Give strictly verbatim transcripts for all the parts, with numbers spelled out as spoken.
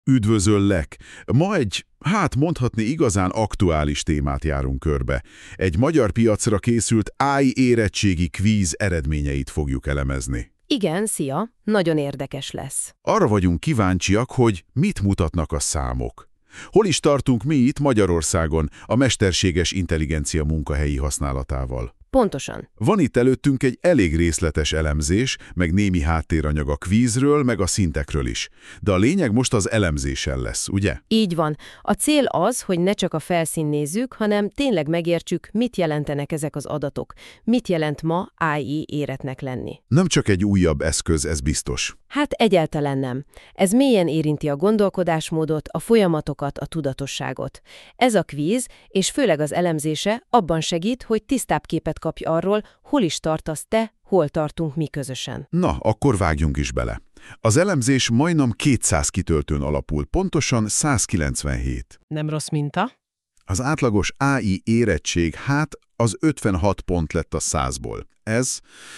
Üdvözöllek! Ma egy, hát mondhatni igazán aktuális témát járunk körbe. Egy magyar piacra készült á i érettségi kvíz eredményeit fogjuk elemezni. Igen, szia! Nagyon érdekes lesz. Arra vagyunk kíváncsiak, hogy mit mutatnak a számok. Hol is tartunk mi itt Magyarországon a mesterséges intelligencia munkahelyi használatával? Pontosan. Van itt előttünk egy elég részletes elemzés, meg némi háttéranyag a kvízről, meg a szintekről is. De a lényeg most az elemzésen lesz, ugye? Így van. A cél az, hogy ne csak a felszín nézzük, hanem tényleg megértsük, mit jelentenek ezek az adatok. Mit jelent ma á i éretnek lenni. Nem csak egy újabb eszköz, ez biztos. Hát egyáltalán nem. Ez mélyen érinti a gondolkodásmódot, a folyamatokat, a tudatosságot. Ez a kvíz, és főleg az elemzése abban segít, hogy tisztább képet kapj arról, hol is tartasz te, hol tartunk mi közösen. Na, akkor vágjunk is bele. Az elemzés majdnem kétszáz kitöltőn alapul, pontosan száz kilencvenhét. Nem rossz minta? Az átlagos á i érettség, hát az ötvenhat pont lett a százból. Ez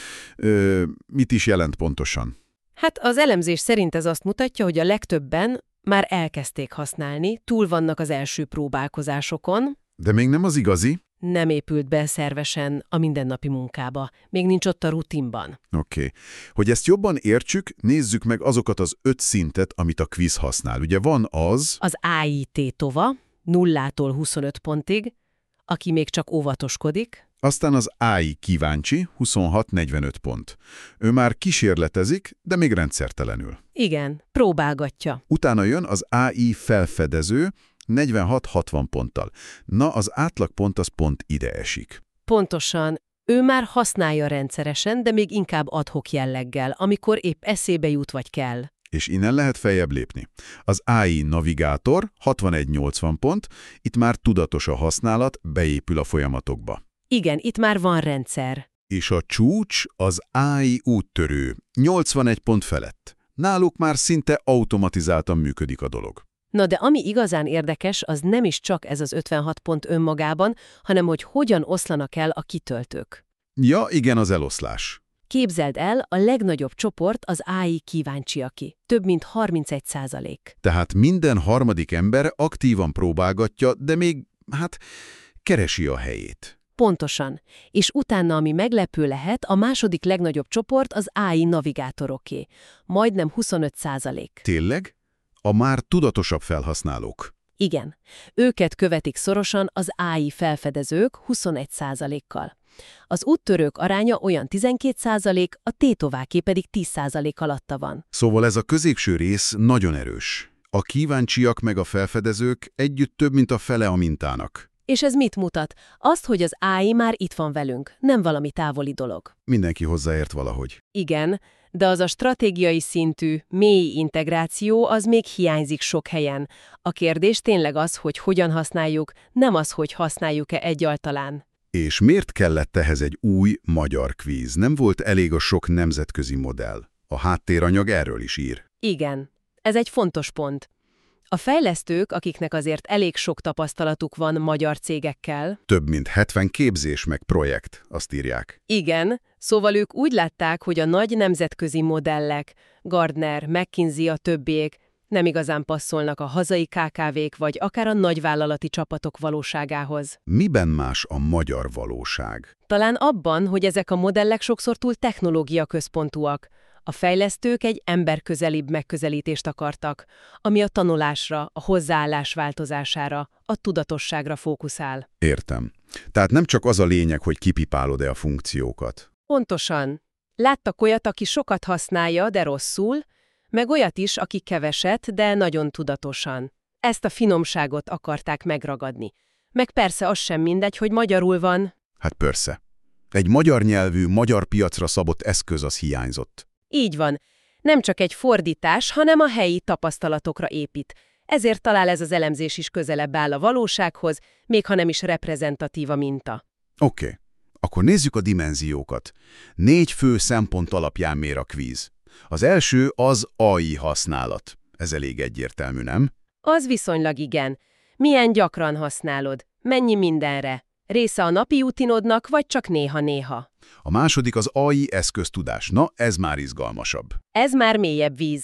ö, mit is jelent pontosan? Hát az elemzés szerint ez azt mutatja, hogy a legtöbben már elkezdték használni, túl vannak az első próbálkozásokon. De még nem az igazi? Nem épült be szervesen a mindennapi munkába, még nincs ott a rutinban. Oké. Okay. Hogy ezt jobban értsük, nézzük meg azokat az öt szintet, amit a kvíz használ. Ugye van az... Az á i tétova, nullától huszonöt pontig, aki még csak óvatoskodik. Aztán az á i kíváncsi, huszonhat-negyvenöt pont. Ő már kísérletezik, de még rendszertelenül. Igen, próbálgatja. Utána jön az á i felfedező, negyvenhat-hatvan ponttal. Na, az átlagpont az pont ide esik. Pontosan. Ő már használja rendszeresen, de még inkább ad-hoc jelleggel, amikor épp eszébe jut vagy kell. És innen lehet feljebb lépni. Az á i navigátor, hatvanegy-nyolcvan pont, itt már tudatos a használat, beépül a folyamatokba. Igen, itt már van rendszer. És a csúcs az á i úttörő, nyolcvanegy pont felett. Náluk már szinte automatizáltan működik a dolog. Na de ami igazán érdekes, az nem is csak ez az ötvenhat pont önmagában, hanem hogy hogyan oszlanak el a kitöltők. Ja, igen, az eloszlás. Képzeld el, a legnagyobb csoport az á i kíváncsiaké, több mint harmincegy százalék. Tehát minden harmadik ember aktívan próbálgatja, de még, hát, keresi a helyét. Pontosan. És utána, ami meglepő lehet, a második legnagyobb csoport az á i navigátoroké, majdnem huszonöt százalék. Tényleg? A már tudatosabb felhasználók. Igen. Őket követik szorosan az á i felfedezők huszonegy százalékkal. Az úttörők aránya olyan tizenkét százalék, a tétováké pedig tíz százalék alatta van. Szóval ez a középső rész nagyon erős. A kíváncsiak meg a felfedezők együtt több, mint a fele a mintának. És ez mit mutat? Azt, hogy az á i már itt van velünk, nem valami távoli dolog. Mindenki hozzáért valahogy. Igen, de az a stratégiai szintű, mély integráció az még hiányzik sok helyen. A kérdés tényleg az, hogy hogyan használjuk, nem az, hogy használjuk-e egyáltalán. És miért kellett ehhez egy új magyar kvíz? Nem volt elég a sok nemzetközi modell. A háttéranyag erről is ír. Igen, ez egy fontos pont. A fejlesztők, akiknek azért elég sok tapasztalatuk van magyar cégekkel. Több mint hetven képzés meg projekt, azt írják. Igen, szóval ők úgy látták, hogy a nagy nemzetközi modellek, Gardner, McKinsey a többiek nem igazán passzolnak a hazai ká ká vék vagy akár a nagyvállalati csapatok valóságához. Miben más a magyar valóság? Talán abban, hogy ezek a modellek sokszor túl technológia központúak. A fejlesztők egy emberközelibb megközelítést akartak, ami a tanulásra, a hozzáállás változására, a tudatosságra fókuszál. Értem. Tehát nem csak az a lényeg, hogy kipipálod-e a funkciókat. Pontosan. Láttak olyat, aki sokat használja, de rosszul, meg olyat is, aki keveset, de nagyon tudatosan. Ezt a finomságot akarták megragadni. Meg persze az sem mindegy, hogy magyarul van. Hát persze. Egy magyar nyelvű, magyar piacra szabott eszköz az hiányzott. Így van. Nem csak egy fordítás, hanem a helyi tapasztalatokra épít. Ezért talál ez az elemzés is közelebb áll a valósághoz, még ha nem is reprezentatív a minta. Oké. Okay. Akkor nézzük a dimenziókat. Négy fő szempont alapján mér a kvíz. Az első az á i használat. Ez elég egyértelmű, nem? Az viszonylag igen. Milyen gyakran használod? Mennyi mindenre? Része a napi rutinodnak, vagy csak néha-néha? A második az á i eszköztudás. Na, ez már izgalmasabb. Ez már mélyebb víz.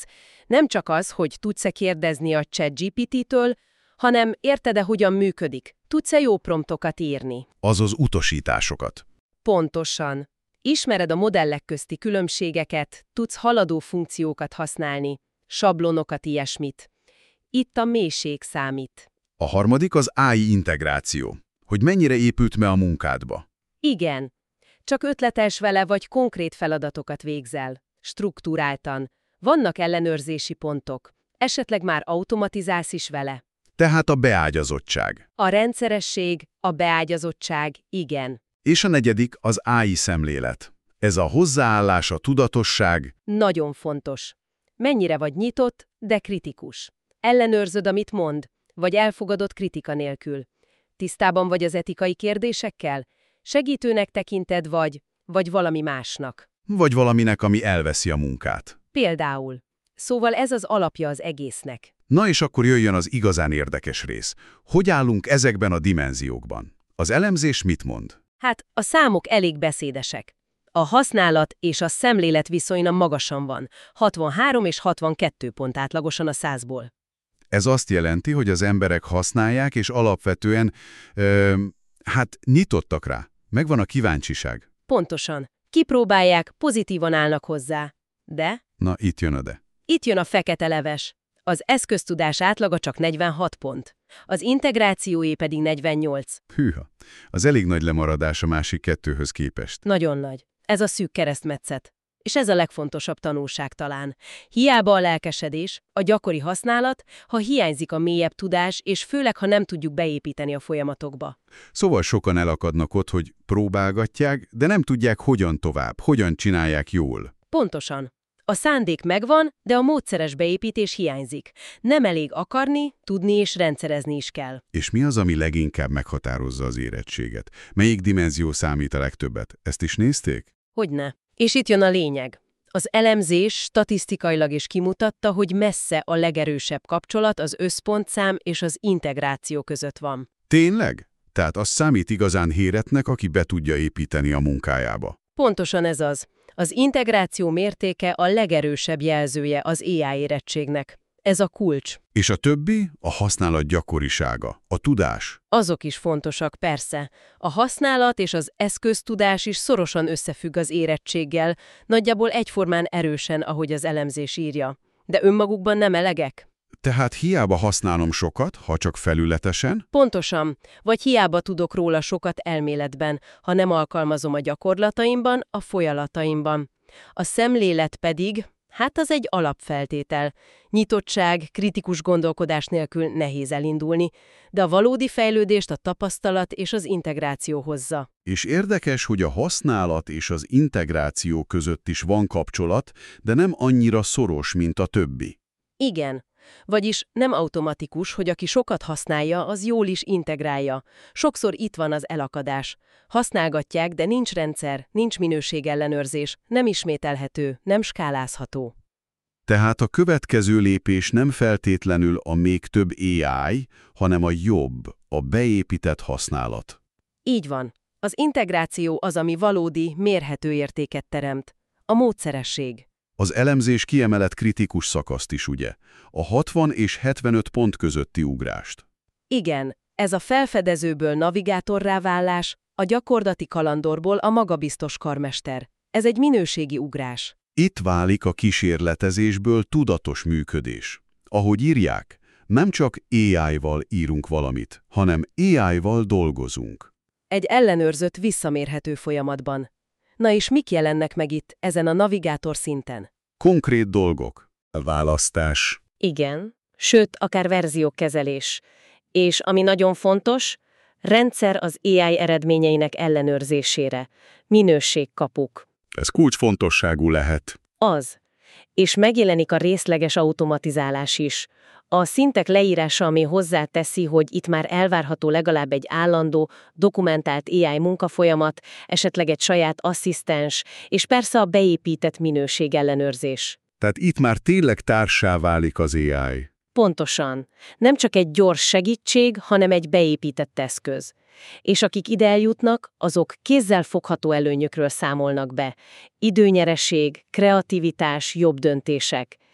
Nem csak az, hogy tudsz-e kérdezni a ChatGPT-től, hanem érted-e, hogyan működik, tudsz-e jó promptokat írni. Azaz utasításokat. Pontosan. Ismered a modellek közti különbségeket, tudsz haladó funkciókat használni, sablonokat, ilyesmit. Itt a mélység számít. A harmadik az á i integráció. Hogy mennyire épült be a munkádba. Igen. Csak ötletes vele, vagy konkrét feladatokat végzel. Struktúráltan. Vannak ellenőrzési pontok. Esetleg már automatizálsz is vele. Tehát a beágyazottság. A rendszeresség, a beágyazottság, igen. És a negyedik az á i szemlélet. Ez a hozzáállás, a tudatosság. Nagyon fontos. Mennyire vagy nyitott, de kritikus. Ellenőrzöd, amit mond, vagy elfogadott kritika nélkül. Tisztában vagy az etikai kérdésekkel? Segítőnek tekinted vagy, vagy valami másnak. Vagy valaminek, ami elveszi a munkát. Például. Szóval ez az alapja az egésznek. Na és akkor jöjjön az igazán érdekes rész. Hogy állunk ezekben a dimenziókban? Az elemzés mit mond? Hát, a számok elég beszédesek. A használat és a szemlélet viszonyna magasan van. hatvanhárom és hatvankettő pont átlagosan a százból. Ez azt jelenti, hogy az emberek használják, és alapvetően, ö, hát nyitottak rá. Megvan a kíváncsiság. Pontosan. Kipróbálják, pozitívan állnak hozzá. De? Na, itt jön a de. Itt jön a fekete leves. Az eszköztudás átlaga csak negyvenhat pont. Az integrációé pedig negyvennyolc. Hűha, az elég nagy lemaradás a másik kettőhöz képest. Nagyon nagy. Ez a szűk keresztmetszet. És ez a legfontosabb tanulság talán. Hiába a lelkesedés, a gyakori használat, ha hiányzik a mélyebb tudás, és főleg, ha nem tudjuk beépíteni a folyamatokba. Szóval sokan elakadnak ott, hogy próbálgatják, de nem tudják, hogyan tovább, hogyan csinálják jól. Pontosan. A szándék megvan, de a módszeres beépítés hiányzik. Nem elég akarni, tudni és rendszerezni is kell. És mi az, ami leginkább meghatározza az érettséget? Melyik dimenzió számít a legtöbbet? Ezt is nézték? Hogyne. És itt jön a lényeg. Az elemzés statisztikailag is kimutatta, hogy messze a legerősebb kapcsolat az összpontszám és az integráció között van. Tényleg? Tehát az számít igazán héretnek, aki be tudja építeni a munkájába. Pontosan ez az. Az integráció mértéke a legerősebb jelzője az á i érettségnek. Ez a kulcs. És a többi? A használat gyakorisága, a tudás. Azok is fontosak, persze. A használat és az eszköztudás is szorosan összefügg az érettséggel, nagyjából egyformán erősen, ahogy az elemzés írja. De önmagukban nem elegek? Tehát hiába használom sokat, ha csak felületesen? Pontosan. Vagy hiába tudok róla sokat elméletben, ha nem alkalmazom a gyakorlataimban, a folyamataimban. A szemlélet pedig, hát az egy alapfeltétel. Nyitottság, kritikus gondolkodás nélkül nehéz elindulni, de a valódi fejlődést a tapasztalat és az integráció hozza. És érdekes, hogy a használat és az integráció között is van kapcsolat, de nem annyira szoros, mint a többi. Igen. Vagyis nem automatikus, hogy aki sokat használja, az jól is integrálja. Sokszor itt van az elakadás. Használgatják, de nincs rendszer, nincs minőségellenőrzés, nem ismételhető, nem skálázható. Tehát a következő lépés nem feltétlenül a még több á i, hanem a jobb, a beépített használat. Így van. Az integráció az, ami valódi, mérhető értéket teremt. A módszeresség. Az elemzés kiemelett kritikus szakaszt is, ugye? A hatvan és hetvenöt pont közötti ugrást. Igen, ez a felfedezőből navigátorrá válás, a gyakorlati kalandorból a magabiztos karmester. Ez egy minőségi ugrás. Itt válik a kísérletezésből tudatos működés. Ahogy írják, nem csak á i-val írunk valamit, hanem á i-val dolgozunk. Egy ellenőrzött, visszamérhető folyamatban. Na és mik jelennek meg itt, ezen a navigátor szinten? Konkrét dolgok. Választás. Igen, sőt, akár verziókezelés. És ami nagyon fontos, rendszer az á i eredményeinek ellenőrzésére. Minőségkapuk. Ez kulcsfontosságú lehet. Az. És megjelenik a részleges automatizálás is. A szintek leírása, ami hozzáteszi, hogy itt már elvárható legalább egy állandó, dokumentált á i munkafolyamat, esetleg egy saját asszisztens, és persze a beépített minőségellenőrzés. Tehát itt már tényleg társá válik az á i. Pontosan. Nem csak egy gyors segítség, hanem egy beépített eszköz. És akik ide eljutnak, azok kézzel fogható előnyökről számolnak be. Időnyereség, kreativitás, jobb döntések.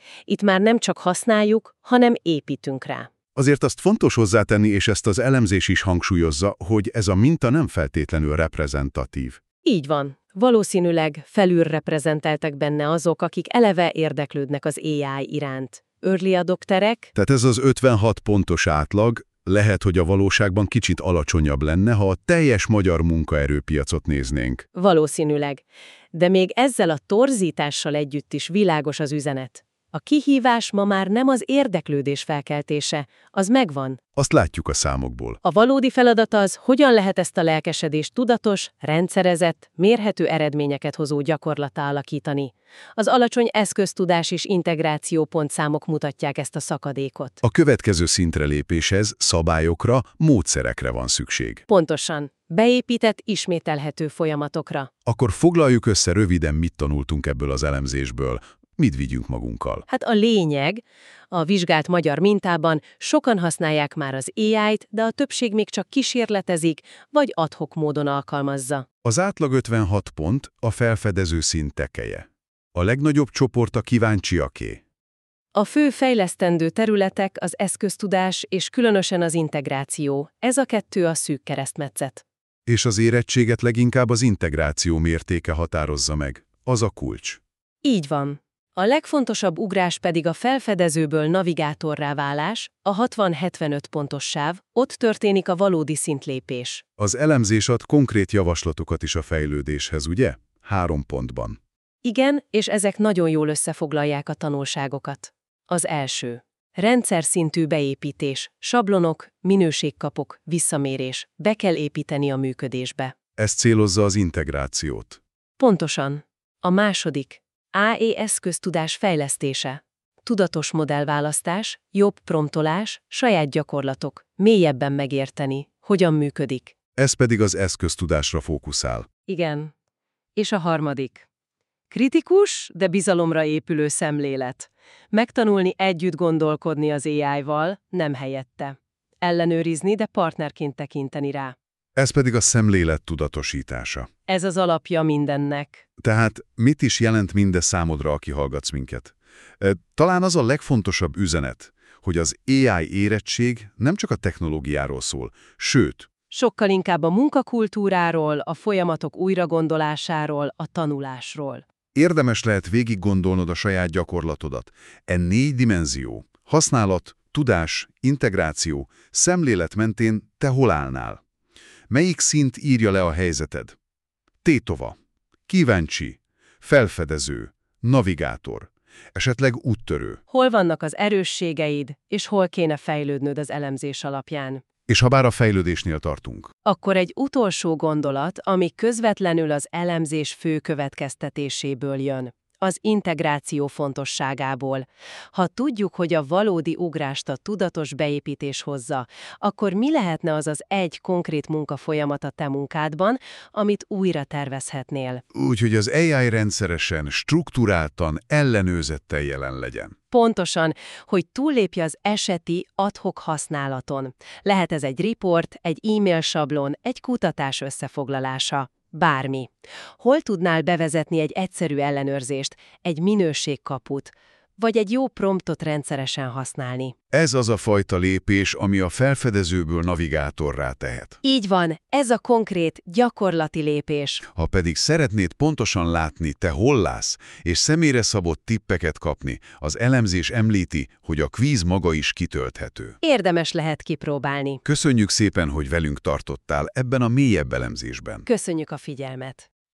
Itt már nem csak használjuk, hanem építünk rá. Azért azt fontos hozzátenni, és ezt az elemzés is hangsúlyozza, hogy ez a minta nem feltétlenül reprezentatív. Így van. Valószínűleg felülreprezentáltak benne azok, akik eleve érdeklődnek az á i iránt. Early adopterek. Tehát ez az ötvenhat pontos átlag lehet, hogy a valóságban kicsit alacsonyabb lenne, ha a teljes magyar munkaerőpiacot néznénk. Valószínűleg. De még ezzel a torzítással együtt is világos az üzenet. A kihívás ma már nem az érdeklődés felkeltése, az megvan. Azt látjuk a számokból. A valódi feladat az, hogyan lehet ezt a lelkesedést tudatos, rendszerezett, mérhető eredményeket hozó gyakorlattá alakítani. Az alacsony eszköztudás és integráció pontszámok mutatják ezt a szakadékot. A következő szintre lépéshez szabályokra, módszerekre van szükség. Pontosan. Beépített, ismételhető folyamatokra. Akkor foglaljuk össze röviden, mit tanultunk ebből az elemzésből. Mit vigyünk magunkkal? Hát a lényeg, a vizsgált magyar mintában sokan használják már az á i-t, de a többség még csak kísérletezik, vagy ad-hoc módon alkalmazza. Az átlag ötvenhat pont a felfedező szint tekeje. A legnagyobb csoport a kíváncsiaké. A fő fejlesztendő területek az eszköztudás és különösen az integráció. Ez a kettő a szűk keresztmetszet. És az érettséget leginkább az integráció mértéke határozza meg. Az a kulcs. Így van. A legfontosabb ugrás pedig a felfedezőből navigátorrá válás, a hatvan-hetvenöt pontos sáv, ott történik a valódi szintlépés. Az elemzés ad konkrét javaslatokat is a fejlődéshez, ugye? Három pontban. Igen, és ezek nagyon jól összefoglalják a tanulságokat. Az első. Rendszer szintű beépítés, sablonok, minőségkapok, visszamérés. Be kell építeni a működésbe. Ez célozza az integrációt. Pontosan. A második. á i eszköztudás fejlesztése. Tudatos modellválasztás, jobb promptolás, saját gyakorlatok, mélyebben megérteni, hogyan működik. Ez pedig az eszköztudásra fókuszál. Igen. És a harmadik. Kritikus, de bizalomra épülő szemlélet. Megtanulni együtt gondolkodni az á i-val, nem helyette. Ellenőrizni, de partnerként tekinteni rá. Ez pedig a szemlélet tudatosítása. Ez az alapja mindennek. Tehát mit is jelent mindez számodra, aki hallgatsz minket? Talán az a legfontosabb üzenet, hogy az á i érettség nem csak a technológiáról szól, sőt, sokkal inkább a munkakultúráról, a folyamatok újragondolásáról, a tanulásról. Érdemes lehet végig gondolnod a saját gyakorlatodat. E négy dimenzió, használat, tudás, integráció, szemlélet mentén te hol állnál? Melyik szint írja le a helyzeted? Tétova, kíváncsi, felfedező, navigátor, esetleg úttörő. Hol vannak az erősségeid, és hol kéne fejlődnöd az elemzés alapján? És ha bár a fejlődésnél tartunk. Akkor egy utolsó gondolat, ami közvetlenül az elemzés fő következtetéséből jön. Az integráció fontosságából. Ha tudjuk, hogy a valódi ugrást a tudatos beépítés hozza, akkor mi lehetne az az egy konkrét munkafolyamat a te munkádban, amit újra tervezhetnél? Úgyhogy az á i rendszeresen, strukturáltan, ellenőrzettel jelen legyen. Pontosan, hogy túllépje az eseti ad-hoc használaton. Lehet ez egy riport, egy e-mail sablon, egy kutatás összefoglalása. Bármi. Hol tudnál bevezetni egy egyszerű ellenőrzést, egy minőségkaput, vagy egy jó promptot rendszeresen használni? Ez az a fajta lépés, ami a felfedezőből navigátorrá tehet. Így van, ez a konkrét, gyakorlati lépés. Ha pedig szeretnéd pontosan látni, te hol állsz, és személyre szabott tippeket kapni, az elemzés említi, hogy a kvíz maga is kitölthető. Érdemes lehet kipróbálni. Köszönjük szépen, hogy velünk tartottál ebben a mélyebb elemzésben. Köszönjük a figyelmet!